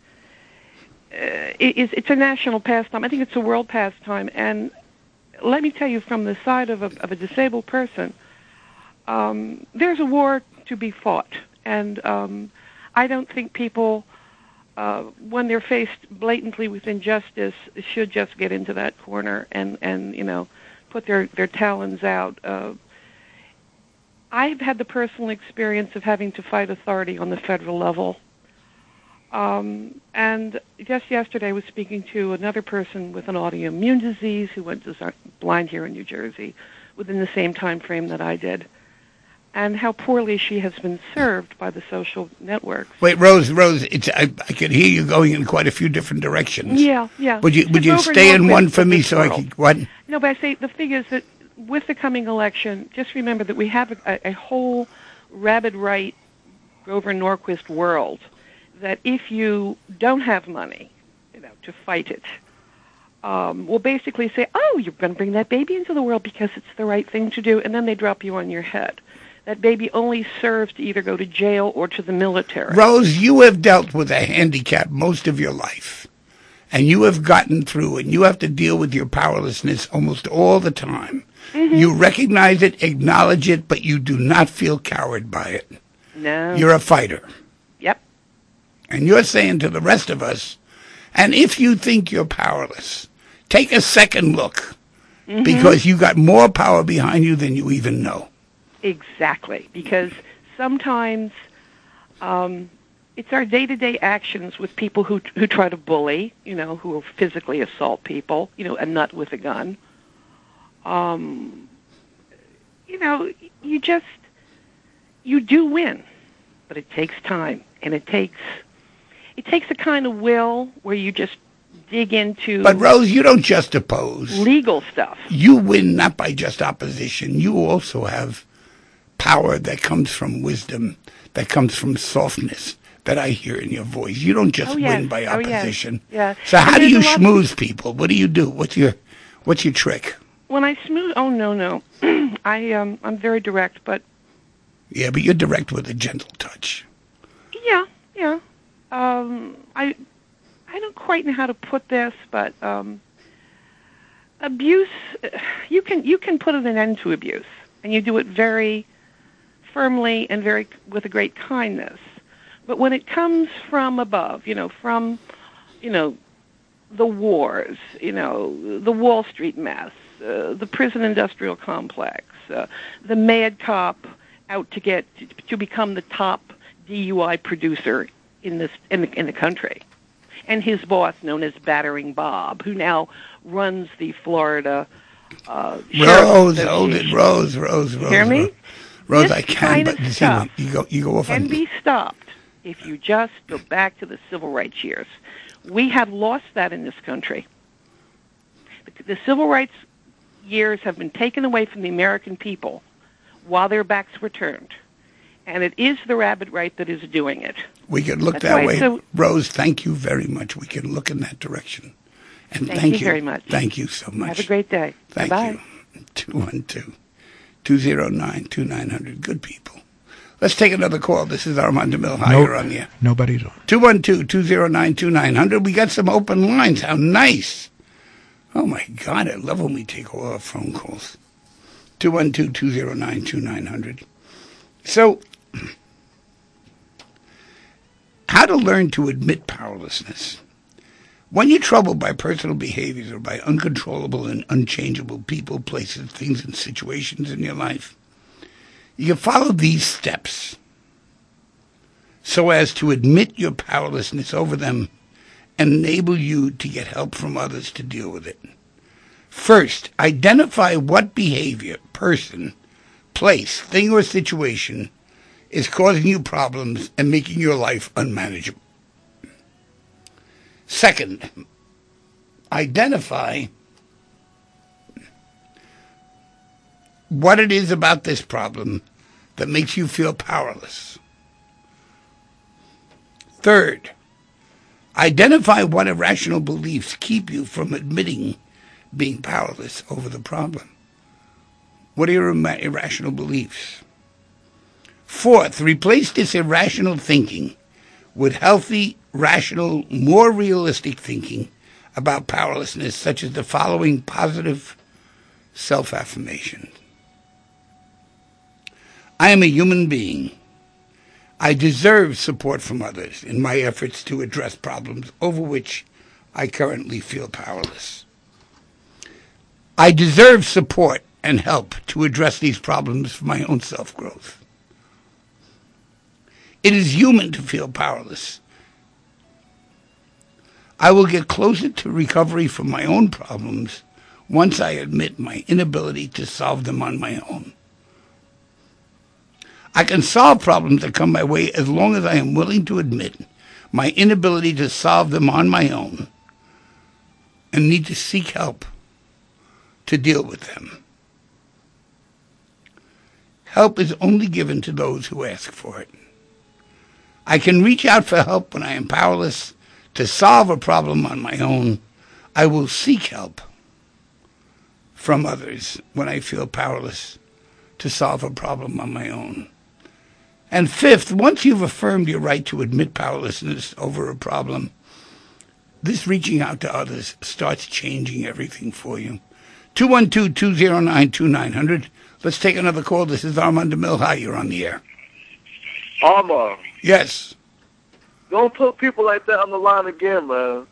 [SPEAKER 9] uh, is it's a national pastime. I think it's a world pastime. And let me tell you, from the side of a, of a disabled person, um, there's a war to be fought. And um, I don't think people, uh, when they're faced blatantly with injustice, should just get into that corner and, and you know, put their, their talons out. Uh, I've had the personal experience of having to fight authority on the federal level. Um, and just yesterday I was speaking to another person with an autoimmune disease who went blind here in New Jersey within the same time frame that I did. and how poorly she has been served by the social networks.
[SPEAKER 1] Wait, Rose, Rose, it's I, I could hear you going in quite a few different directions.
[SPEAKER 9] Yeah, yeah.
[SPEAKER 1] Would you would you stay in one for me so I could what?
[SPEAKER 9] No, but I say the thing is that with the coming election, just remember that we have a, a whole rabid right Grover Norquist world that if you don't have money, you know, to fight it, um, will basically say, "Oh, you're going to bring that baby into the world because it's the right thing to do," and then they drop you on your head. That baby only serves to either go to jail or to the military.
[SPEAKER 1] Rose, you have dealt with a handicap most of your life, and you have gotten through, and you have to deal with your powerlessness almost all the time. Mm-hmm. You recognize it, acknowledge it, but you do not feel coward by it.
[SPEAKER 9] No.
[SPEAKER 1] You're a fighter.
[SPEAKER 9] Yep.
[SPEAKER 1] And you're saying to the rest of us, and if you think you're powerless, take a second look, mm-hmm. because you got more power behind you than you even know.
[SPEAKER 9] Exactly, because sometimes um, it's our day-to-day actions with people who who try to bully, you know, who physically assault people, you know, a nut with a gun. Um, you know, you just, you do win, but it takes time, and it takes, it takes a kind of will where you just dig into.
[SPEAKER 1] But Rose, you don't just oppose.
[SPEAKER 9] Legal stuff.
[SPEAKER 1] You win not by just opposition. You also have power that comes from wisdom, that comes from softness, that I hear in your voice. You don't just
[SPEAKER 9] oh, yes.
[SPEAKER 1] win by opposition.
[SPEAKER 9] Oh, yes. Yeah.
[SPEAKER 1] So how
[SPEAKER 9] and
[SPEAKER 1] do you
[SPEAKER 9] of...
[SPEAKER 1] schmooze people? What do you do? What's your what's your trick?
[SPEAKER 9] When I smooth, oh no no, I um I'm very direct, but
[SPEAKER 1] yeah, but you're direct with a gentle touch.
[SPEAKER 9] Yeah, yeah. Um, I I don't quite know how to put this, but um, abuse, you can you can put an end to abuse, and you do it very firmly and very with a great kindness. But when it comes from above, you know, from, you know, the wars, you know, the Wall Street mess, uh, the prison industrial complex, uh, the mad cop out to get to, to become the top D U I producer in this in the in the country, and his boss, known as Battering Bob, who now runs the Florida. Uh,
[SPEAKER 1] Rose, hold it, Rose, Rose, Rose.
[SPEAKER 9] Hear me?
[SPEAKER 1] Rose,
[SPEAKER 9] This
[SPEAKER 1] I can,
[SPEAKER 9] kind
[SPEAKER 1] but
[SPEAKER 9] of
[SPEAKER 1] you,
[SPEAKER 9] stuff
[SPEAKER 1] you go, you go off
[SPEAKER 9] can
[SPEAKER 1] on
[SPEAKER 9] be stopped if you just go back to the civil rights years. We have lost that in this country. The, the civil rights years have been taken away from the American people while their backs were turned. And it is the rabid right that is doing it.
[SPEAKER 1] We can look
[SPEAKER 9] That's
[SPEAKER 1] that way.
[SPEAKER 9] So,
[SPEAKER 1] Rose, thank you very much. We can look in that direction. And
[SPEAKER 9] thank,
[SPEAKER 1] thank
[SPEAKER 9] you,
[SPEAKER 1] you
[SPEAKER 9] very much.
[SPEAKER 1] Thank you so much.
[SPEAKER 9] Have a great day.
[SPEAKER 1] Thank
[SPEAKER 9] Bye-bye.
[SPEAKER 1] you. two one two, two zero nine, two nine zero zero. Good people. Let's take another call. This is Armand DeMille. Hi,
[SPEAKER 6] nope,
[SPEAKER 1] you're on the air.
[SPEAKER 6] Nobody's on.
[SPEAKER 1] two one two, two zero nine, two nine zero zero. We got some open lines. How nice. Oh, my God. I love when we take all our phone calls. two one two, two zero nine, two nine zero zero. So, how to learn to admit powerlessness. When you're troubled by personal behaviors or by uncontrollable and unchangeable people, places, things, and situations in your life, you can follow these steps so as to admit your powerlessness over them and enable you to get help from others to deal with it. First, identify what behavior, person, place, thing, or situation is causing you problems and making your life unmanageable. Second, identify what it is about this problem that makes you feel powerless. Third, identify what irrational beliefs keep you from admitting being powerless over the problem. What are your ir- irrational beliefs? Fourth, replace this irrational thinking with healthy, rational, more realistic thinking about powerlessness, such as the following positive self-affirmation. I am a human being. I deserve support from others in my efforts to address problems over which I currently feel powerless. I deserve support and help to address these problems for my own self-growth. It is human to feel powerless. I will get closer to recovery from my own problems once I admit my inability to solve them on my own. I can solve problems that come my way as long as I am willing to admit my inability to solve them on my own and need to seek help to deal with them. Help is only given to those who ask for it. I can reach out for help when I am powerless to solve a problem on my own. I will seek help from others when I feel powerless to solve a problem on my own. And fifth, once you've affirmed your right to admit powerlessness over a problem, this reaching out to others starts changing everything for you. two one two, two zero nine, two nine zero zero. Let's take another call. This is Armand DeMille. Hi, you're on the air.
[SPEAKER 10] Armand.
[SPEAKER 1] Yes.
[SPEAKER 10] Don't put people like that on the line again, man.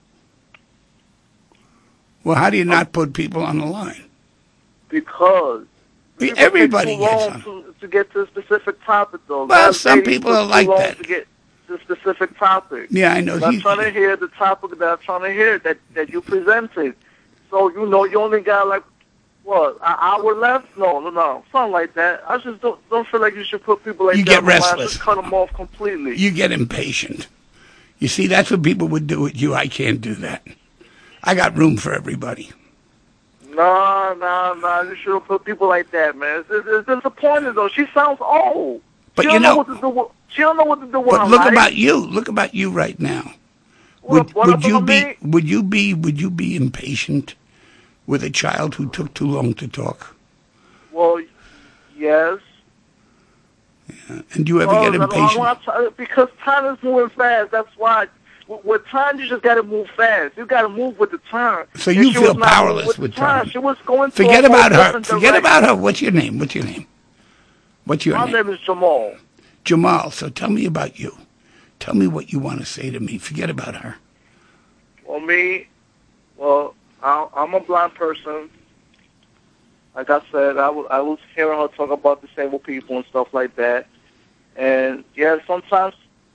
[SPEAKER 1] Well, how do you not put people on the line?
[SPEAKER 10] Because
[SPEAKER 1] everybody
[SPEAKER 10] too long
[SPEAKER 1] gets on.
[SPEAKER 10] To, to get to a specific topic, though.
[SPEAKER 1] Well,
[SPEAKER 10] Guys,
[SPEAKER 1] some
[SPEAKER 10] ladies
[SPEAKER 1] people
[SPEAKER 10] took
[SPEAKER 1] are
[SPEAKER 10] too
[SPEAKER 1] like
[SPEAKER 10] long
[SPEAKER 1] that.
[SPEAKER 10] To get to a specific topic.
[SPEAKER 1] Yeah, I know.
[SPEAKER 10] I'm
[SPEAKER 1] He-
[SPEAKER 10] trying to hear the topic that I'm trying to hear that, that you presented. So, you know, you only got like, what, an hour left? No, no, no. Something like that. I just don't don't feel like you should put people like
[SPEAKER 1] You
[SPEAKER 10] that
[SPEAKER 1] get
[SPEAKER 10] on the line.
[SPEAKER 1] restless.
[SPEAKER 10] Just cut them off completely.
[SPEAKER 1] You get impatient. You see, that's what people would do with you. I can't do that. I got room for everybody.
[SPEAKER 10] No, no, no. You shouldn't put people like that, man. It's, it's, it's disappointing, though. She sounds old.
[SPEAKER 1] But
[SPEAKER 10] she
[SPEAKER 1] you
[SPEAKER 10] don't
[SPEAKER 1] know-
[SPEAKER 10] what to do with, she don't know what to do with
[SPEAKER 1] But
[SPEAKER 10] her
[SPEAKER 1] look
[SPEAKER 10] life.
[SPEAKER 1] about you. Look about you right now.
[SPEAKER 10] What,
[SPEAKER 1] Would,
[SPEAKER 10] what
[SPEAKER 1] would you
[SPEAKER 10] about
[SPEAKER 1] be?
[SPEAKER 10] me?
[SPEAKER 1] Would you be? Would you be impatient with a child who took too long to talk?
[SPEAKER 10] Well, yes.
[SPEAKER 1] And do you ever
[SPEAKER 10] Well,
[SPEAKER 1] get
[SPEAKER 10] I don't-
[SPEAKER 1] impatient?
[SPEAKER 10] I don't- because time is moving fast. That's why. With with time, you just got to move fast. You got to move with the time.
[SPEAKER 1] So
[SPEAKER 10] And
[SPEAKER 1] you
[SPEAKER 10] she
[SPEAKER 1] feel
[SPEAKER 10] was not
[SPEAKER 1] powerless
[SPEAKER 10] moving
[SPEAKER 1] with
[SPEAKER 10] the time.
[SPEAKER 1] time.
[SPEAKER 10] She was going. to
[SPEAKER 1] Forget
[SPEAKER 10] a
[SPEAKER 1] about
[SPEAKER 10] whole
[SPEAKER 1] her.
[SPEAKER 10] different
[SPEAKER 1] Forget
[SPEAKER 10] direction.
[SPEAKER 1] about her. What's your name? What's your name? What's your
[SPEAKER 10] My
[SPEAKER 1] name?
[SPEAKER 10] name is Jamal.
[SPEAKER 1] Jamal. So tell me about you. Tell me what you want to say to me. Forget about her.
[SPEAKER 10] Well, me, well, I, I'm a blind person. Like I said, I was, I was hearing her talk about disabled people and stuff like that. And, yeah, sometimes,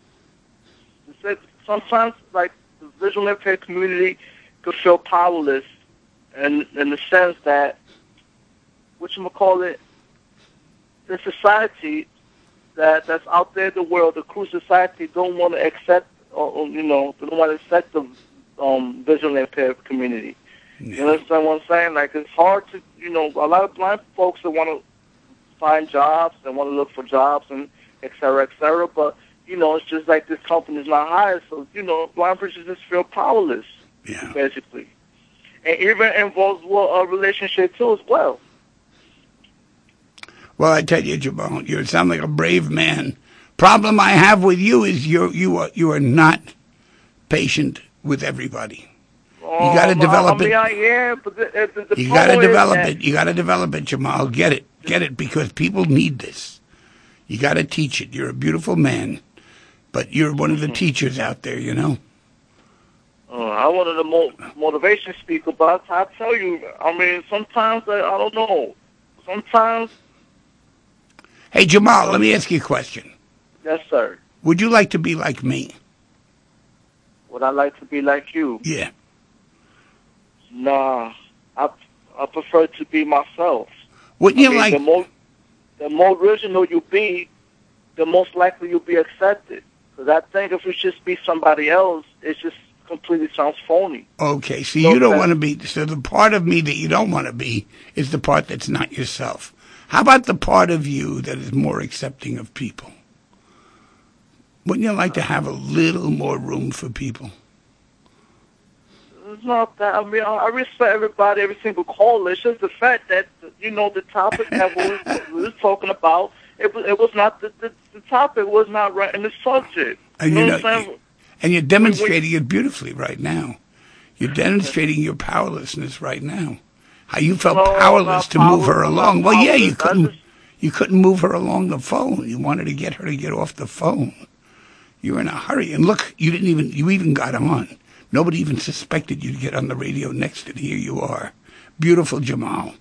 [SPEAKER 10] sometimes, like, the visual impaired community could feel powerless in, in the sense that, whatchamacallit, the society that, that's out there in the world, the cruel society, don't want to accept, or, or, you know, they don't want to accept the um, visually impaired community.
[SPEAKER 1] Yeah.
[SPEAKER 10] You understand what I'm saying? Like, it's hard to, you know, a lot of blind folks that want to find jobs, they want to look for jobs, and et cetera, et cetera, but, you know, it's just like this company's not hired, so, you know, blind people just feel powerless,
[SPEAKER 1] Yeah.
[SPEAKER 10] basically. And even involves well, a relationship, too, as well.
[SPEAKER 1] Well, I tell you, Jamal, you sound like a brave man. Problem I have with you is you you are you are not patient with everybody. You got to
[SPEAKER 10] Um,
[SPEAKER 1] develop
[SPEAKER 10] I mean,
[SPEAKER 1] it.
[SPEAKER 10] I am, but the, the, the
[SPEAKER 1] You got to
[SPEAKER 10] problem is
[SPEAKER 1] develop
[SPEAKER 10] that-
[SPEAKER 1] it. You got to develop it, Jamal. Get it, get it, because people need this. You got to teach it. You're a beautiful man, but you're one of the teachers out there. You know.
[SPEAKER 10] Uh, I wanted a mo- motivation speaker, but I, I tell you, I mean, sometimes I, I don't know. Sometimes,
[SPEAKER 1] Hey, Jamal, let me ask you a question.
[SPEAKER 10] yes, sir.
[SPEAKER 1] Would you like to be like me?
[SPEAKER 10] Would I like to be like you?
[SPEAKER 1] Yeah.
[SPEAKER 10] Nah, I I prefer to be myself.
[SPEAKER 1] Wouldn't
[SPEAKER 10] I
[SPEAKER 1] you
[SPEAKER 10] mean,
[SPEAKER 1] like?
[SPEAKER 10] the more the more original you be, the most likely you'll be accepted. Because I think if you just be somebody else, it just completely sounds phony.
[SPEAKER 1] Okay, so
[SPEAKER 10] No
[SPEAKER 1] you don't
[SPEAKER 10] sense.
[SPEAKER 1] want to be. So the part of me that you don't want to be is the part that's not yourself. How about the part of you that is more accepting of people? Wouldn't you like to have a little more room for people?
[SPEAKER 10] It's not that. I mean, I I respect everybody, every single caller. It's just the fact that, you know, the topic that we was, we was talking about, it was, it was not, the, the, the topic was not right in the subject.
[SPEAKER 1] And
[SPEAKER 10] you
[SPEAKER 1] you
[SPEAKER 10] know
[SPEAKER 1] know,
[SPEAKER 10] what I'm saying?
[SPEAKER 1] and you're demonstrating it beautifully right now. You're demonstrating your powerlessness right now. How you felt
[SPEAKER 10] No, I'm
[SPEAKER 1] powerless
[SPEAKER 10] not
[SPEAKER 1] to move her
[SPEAKER 10] powerless. I'm
[SPEAKER 1] along.
[SPEAKER 10] not
[SPEAKER 1] Well, yeah, you
[SPEAKER 10] powerless. I
[SPEAKER 1] couldn't.
[SPEAKER 10] just-
[SPEAKER 1] You couldn't move her along the phone. You wanted to get her to get off the phone. You were in a hurry, and look, you didn't even. You even got on. Nobody even suspected you to get on the radio next, and here you are, beautiful Jamal.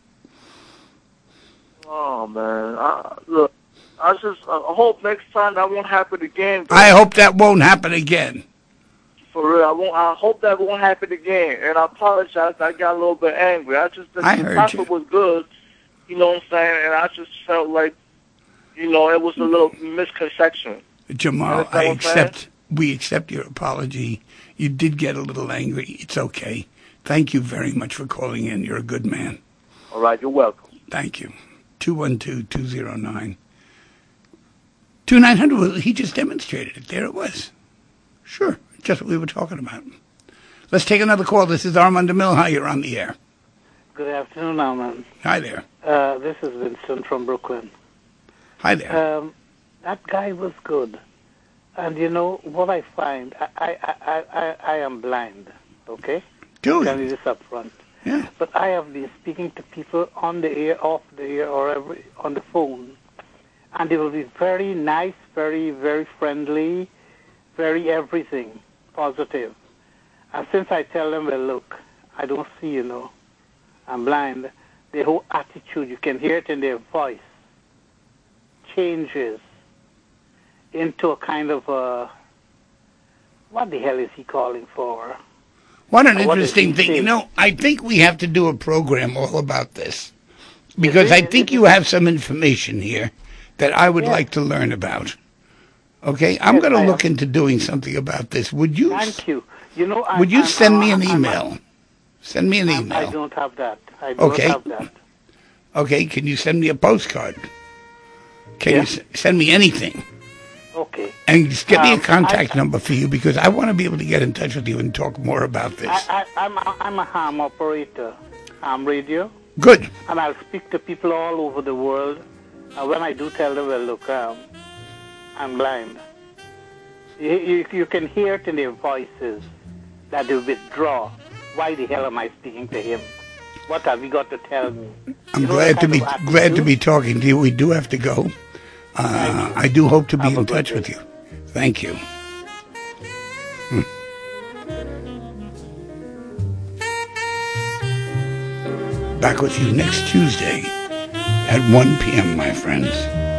[SPEAKER 10] Oh, man. I, look, I just I hope next time that won't happen again. bro.
[SPEAKER 1] I hope that won't happen again.
[SPEAKER 10] For real, I won't. I hope that won't happen again. And I apologize. I got a little bit angry. I just the
[SPEAKER 1] I heard
[SPEAKER 10] topic
[SPEAKER 1] you.
[SPEAKER 10] was good. You know what I'm saying? And I just felt like you know, it was a little misconception.
[SPEAKER 1] Jamal, I accept. We accept your apology. You did get a little angry. It's okay. Thank you very much for calling in. You're a good man.
[SPEAKER 10] All right, you're welcome.
[SPEAKER 1] Thank you. two one two, two zero nine. twenty-nine hundred, well, he just demonstrated it. There it was. Sure, just what we were talking about. Let's take another call. This is Armand DeMille. Hi, you're on the air.
[SPEAKER 11] Good afternoon, Armand.
[SPEAKER 1] Hi there.
[SPEAKER 11] Uh, this is Vincent from Brooklyn.
[SPEAKER 1] Hi there.
[SPEAKER 11] Um, that guy was good. And you know what I find? I I, I, I, I am blind, okay?
[SPEAKER 1] Good.
[SPEAKER 11] Tell you this up front.
[SPEAKER 1] Yeah.
[SPEAKER 11] But I have been speaking to people on the air, off the air, or every, on the phone. And they will be very nice, very, very friendly, very everything, positive. And since I tell them, well, look, I don't see, you know, I'm blind, their whole attitude, you can hear it in their voice, changes into a kind of a, what the hell is he calling for?
[SPEAKER 1] What an
[SPEAKER 11] What
[SPEAKER 1] interesting
[SPEAKER 11] does he
[SPEAKER 1] thing. You
[SPEAKER 11] say?
[SPEAKER 1] know, I think we have to do a program all about this. Because I think you have some information here that I would
[SPEAKER 11] Yeah.
[SPEAKER 1] like to learn about. Okay? I'm
[SPEAKER 11] Yes,
[SPEAKER 1] going to
[SPEAKER 11] I
[SPEAKER 1] look
[SPEAKER 11] am.
[SPEAKER 1] into doing something about this. Would you
[SPEAKER 11] Thank you. You know, I'm,
[SPEAKER 1] Would you
[SPEAKER 11] I'm,
[SPEAKER 1] send
[SPEAKER 11] I'm,
[SPEAKER 1] me an
[SPEAKER 11] I'm-
[SPEAKER 1] email? Send me an
[SPEAKER 11] I'm-
[SPEAKER 1] email.
[SPEAKER 11] I don't have that. I don't
[SPEAKER 1] Okay.
[SPEAKER 11] have that.
[SPEAKER 1] Okay, can you send me a postcard? Can
[SPEAKER 11] Yeah.
[SPEAKER 1] you s- send me anything?
[SPEAKER 11] Okay.
[SPEAKER 1] And just get me a
[SPEAKER 11] Um,
[SPEAKER 1] contact
[SPEAKER 11] I-
[SPEAKER 1] number for you because I want to be able to get in touch with you and talk more about this.
[SPEAKER 11] I, I, I'm, a, I'm a ham operator, ham radio.
[SPEAKER 1] Good.
[SPEAKER 11] And I'll speak to people all over the world. And when I do tell them, well, look, um, I'm blind. You, you, you can hear it in their voices that they withdraw. Why the hell am I speaking to him? What have you got to tell me?
[SPEAKER 1] I'm
[SPEAKER 11] You know
[SPEAKER 1] glad
[SPEAKER 11] that
[SPEAKER 1] to
[SPEAKER 11] kind
[SPEAKER 1] be
[SPEAKER 11] of attitude?
[SPEAKER 1] glad to be talking to you. We do have to go. Uh, I do hope to be
[SPEAKER 11] Have a
[SPEAKER 1] in
[SPEAKER 11] good
[SPEAKER 1] touch
[SPEAKER 11] day.
[SPEAKER 1] with you. Thank you. Hmm. Back with you next Tuesday at one p.m., my friends.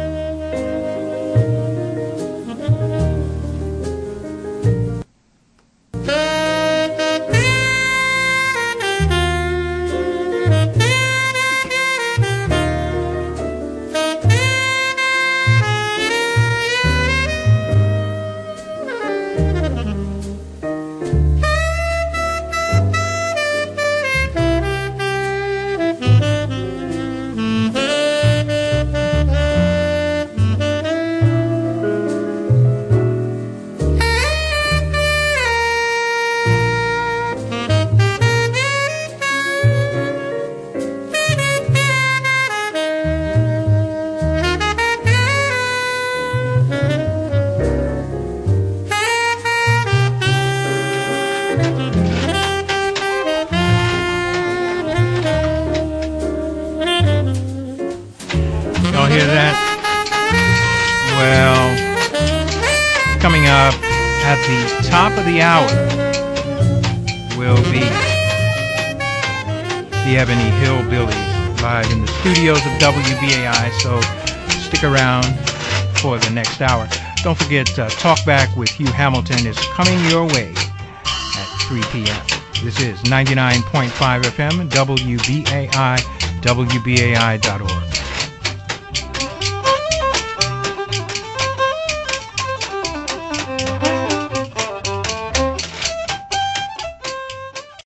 [SPEAKER 6] Y'all hear that? Well, coming up at the top of the hour will be the Ebony Hillbillies live in the studios of W B A I, so stick around for the next hour. Don't forget, uh, Talk Back with Hugh Hamilton is coming your way at three p.m. This is ninety-nine point five F M, W B A I, W B A I dot org.